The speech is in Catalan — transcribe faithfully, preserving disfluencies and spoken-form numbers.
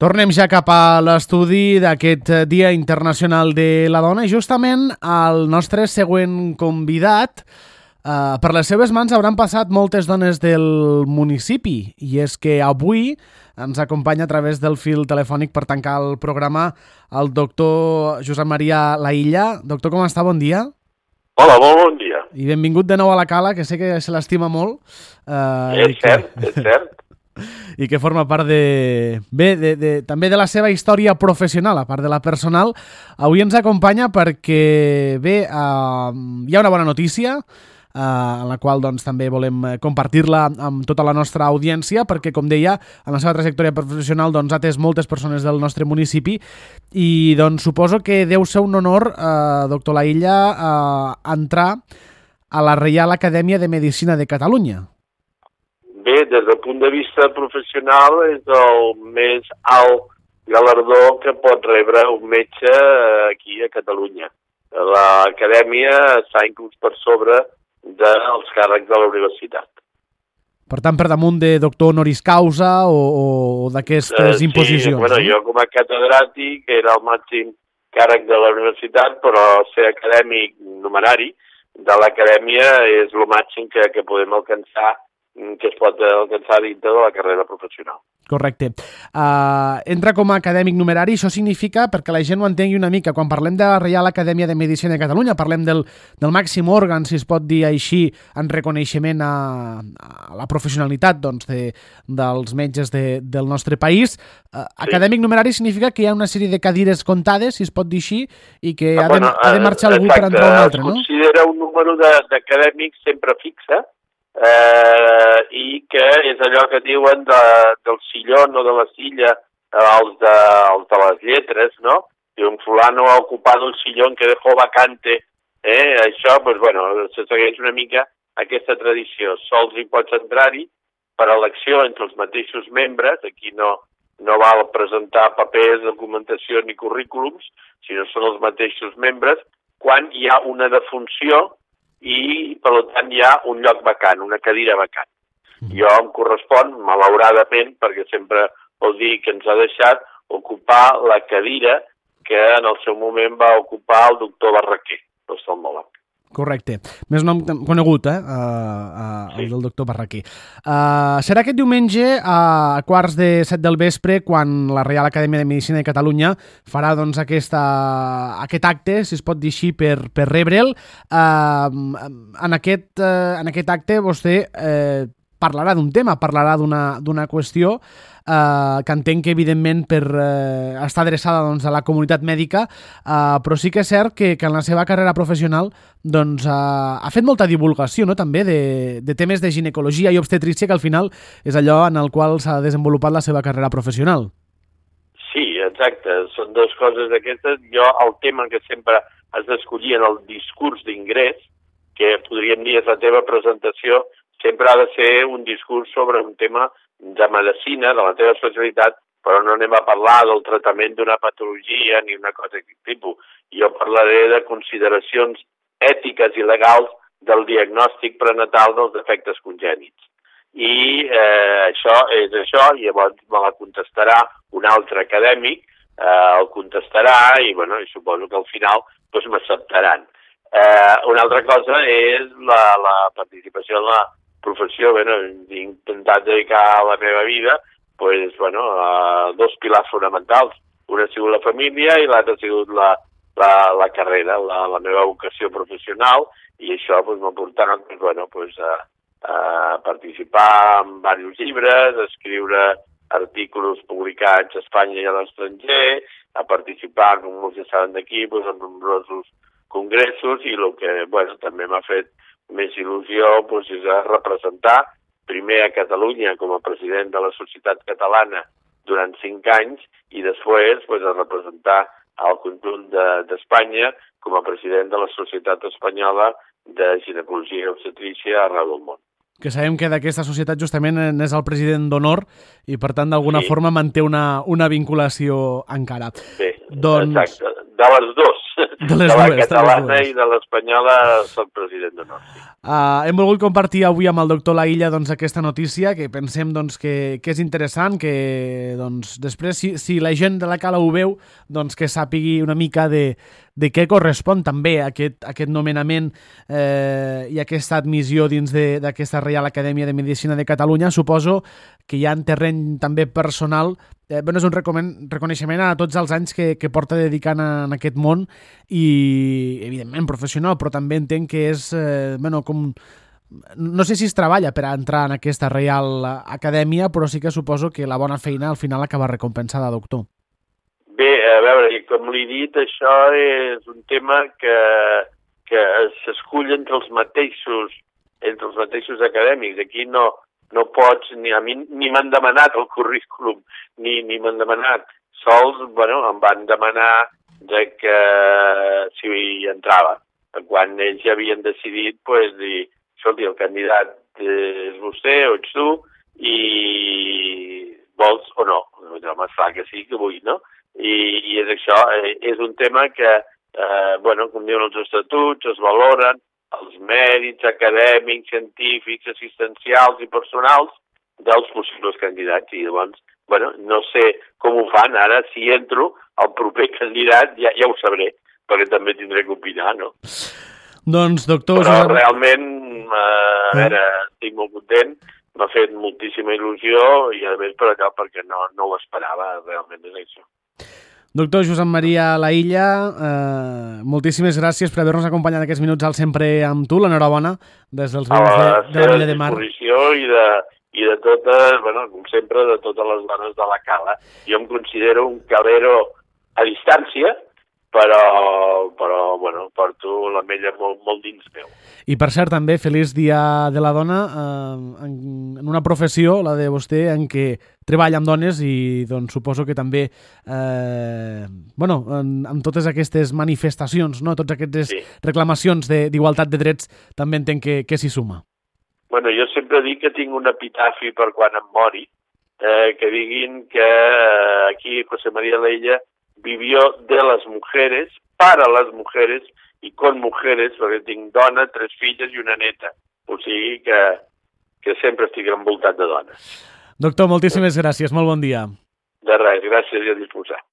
Tornem ja cap a l'estudi d'aquest Dia Internacional de la Dona i justament el nostre següent convidat, eh, per les seves mans hauran passat moltes dones del municipi i és que avui ens acompanya a través del fil telefònic per tancar el programa el doctor Josep Maria Laïlla. Doctor, com està? Bon dia. Hola, molt bon dia. I benvingut de nou a la Cala, que sé que se l'estima molt. Eh, és cert, que... és cert. I que forma part de... Bé, de, de, també de la seva història professional, a part de la personal. Avui ens acompanya perquè, bé, uh, hi ha una bona notícia, uh, en la qual doncs, també volem compartir-la amb tota la nostra audiència, perquè, com deia, en la seva trajectòria professional doncs, ha atès moltes persones del nostre municipi i doncs, suposo que deu ser un honor, uh, doctor Laïlla, uh, entrar a la Reial Acadèmia de Medicina de Catalunya. Bé, des del punt de vista professional és el més alt galardó que pot rebre un metge aquí a Catalunya. L'acadèmia està inclús per sobre dels càrrecs de la universitat. Per tant, per damunt de doctor honoris causa o, o d'aquestes uh, imposicions? Sí, bueno, jo com a catedràtic era el màxim càrrec de la universitat, però ser acadèmic numerari de l'acadèmia és el màxim que, que podem alcançar que es pot alcançar dintre de la carrera professional. Correcte. Uh, entra com a acadèmic numerari, això significa, perquè la gent ho entengui una mica, quan parlem de la Reial Acadèmia de Medicina de Catalunya, parlem del, del màxim òrgan, si es pot dir així, en reconeixement a, a la professionalitat doncs, de, dels metges de, del nostre país. Uh, sí. Acadèmic numerari significa que hi ha una sèrie de cadires comptades, si es pot dir així, i que ha de, bueno, ha de marxar algú exacte, per entrar un altre, no? Es considera un número d'acadèmics sempre fixe, Eh, i que és allò que diuen de, del sillón o de la silla, eh, els, de, els de les lletres, no? I un fulano ha ocupado el sillón que dejó vacante. Eh? Això, pues, bueno, se segueix una mica aquesta tradició. Sols hi pots entrar-hi per elecció entre els mateixos membres. Aquí no, no val presentar papers, documentació ni currículums, sinó són els mateixos membres quan hi ha una defunció i, per tant, hi ha un lloc vacant, una cadira vacant. Jo em correspon, malauradament, perquè sempre vol dir que ens ha deixat, ocupar la cadira que en el seu moment va ocupar el doctor Barraquer, l'oftalmòleg. Correcte. Més nom conegut, eh? Uh, uh, el sí. del doctor Barraquer. Uh, serà aquest diumenge a quarts de set del vespre quan la Reial Acadèmia de Medicina de Catalunya farà doncs, aquesta, aquest acte, si es pot dir així, per, per rebre'l. Uh, en, aquest, uh, en aquest acte vostè uh, parlarà d'un tema, parlarà d'una qüestió Uh, que entenc que evidentment per uh, estar adreçada doncs, a la comunitat mèdica, uh, però sí que és cert que, que en la seva carrera professional doncs, uh, ha fet molta divulgació, no? També de, de temes de ginecologia i obstetrícia, que al final és allò en el qual s'ha desenvolupat la seva carrera professional. Sí, exacte, són dues coses d'aquestes. Jo el tema que sempre has d'escollir en el discurs d'ingrés, que podríem dir és la teva presentació, sempre ha de ser un discurs sobre un tema de medicina, de la teva especialitat, però no anem a parlar del tractament d'una patologia ni una cosa d'aquest tipus. Jo parlaré de consideracions ètiques i legals del diagnòstic prenatal dels defectes congènits. I eh, això és això, i llavors me la contestarà un altre acadèmic, eh, el contestarà i, bueno, i suposo que al final doncs, m'acceptaran. Eh, una altra cosa és la, la participació en la professió. Bueno, he intentat dedicar la meva vida pues, bueno, a dos pilars fonamentals. Una ha sigut la família i l'altra ha sigut la, la, la carrera, la, la meva vocació professional, i això pues, m'ha portat pues, bueno, pues, a, a participar en diversos llibres, a escriure articles publicats a Espanya i a l'estranger, a participar, com molts ja saben d'aquí, pues, en nombrosos congressos, i el que bueno, també m'ha fet més il·lusió doncs, és a representar primer a Catalunya com a president de la societat catalana durant cinc anys i després doncs, a representar al conjunt d'Espanya de, com a president de la Societat Espanyola de Ginecologia i Obstetrícia arreu del món. Que sabem que d'aquesta societat justament és el president d'honor i per tant d'alguna sí. forma manté una, una vinculació encara. Bé, doncs... exacte. De les dues. De les de la dues, catalana de les dues. i de l'espanyola soc president d'honor. Sí. Uh, hem volgut compartir avui amb el doctor Laïlla doncs, aquesta notícia, que pensem doncs, que, que és interessant, que doncs, després, si, si la gent de la Cala ho veu, doncs, que sàpigui una mica de, de què correspon també aquest, aquest nomenament eh, i aquesta admissió dins d'aquesta Reial Acadèmia de Medicina de Catalunya. Suposo que hi ha en terreny també personal, eh, bueno, és un reconeixement a tots els anys que, que porta dedicant a, en aquest món i, evidentment, professional, però també entenc que és, eh, bueno, com... No sé si es treballa per a entrar en aquesta Reial Acadèmia, però sí que suposo que la bona feina al final acaba recompensada, doctor. Bé, a veure, com li he dit, això és un tema que, que s'escull entre els mateixos, entre els mateixos acadèmics. Aquí no, no pots, ni a mi ni m'han demanat el currículum, ni, ni m'han demanat. Sols, bueno, em van demanar de que si hi entrava. Quan ells ja havien decidit, doncs, dir, escolti, el candidat és vostè o ets tu i vols o no. Home, és clar que sí, que vull, no? I, i és això, és un tema que, eh, bueno, com diuen els estatuts, es valoren els mèrits acadèmics, científics, assistencials i personals dels possibles candidats. I llavors, bueno, no sé com ho fan ara, si entro, el proper candidat ja, ja ho sabré, perquè també tindré que opinar, no? Doncs, doctor... Però Josep... realment, eh, a veure, estic molt content, m'ha fet moltíssima il·lusió i a més per allò perquè no, no ho esperava, realment és això. Doctor Josep Maria Laïlla, eh, moltíssimes gràcies per haver-nos acompanyat aquests minuts al Sempre amb tu, l'enhorabona des dels veïns de, de la Vila de Mar. A la disposició i de, i de totes, bueno, com sempre, de totes les dones de la Cala. Jo em considero un calero a distància, però, però bueno, porto la mella molt, molt dins meu. I per cert, també, feliç Dia de la Dona eh, en, en una professió, la de vostè, en què treballa amb dones i doncs suposo que també eh, bueno, en, en totes aquestes manifestacions, no? Totes aquestes sí. reclamacions d'igualtat de, de drets també entenc que, que s'hi suma. Bueno, jo sempre dic que tinc un epitafi per quan em mori, eh, que diguin que aquí José María Laïlla vivió de las mujeres, para las mujeres y con mujeres, perquè tinc dona, tres filles i una neta. O sigui que, que sempre estic envoltat de dones. Doctor, moltíssimes gràcies. Molt bon dia. De res, gràcies i a disposar.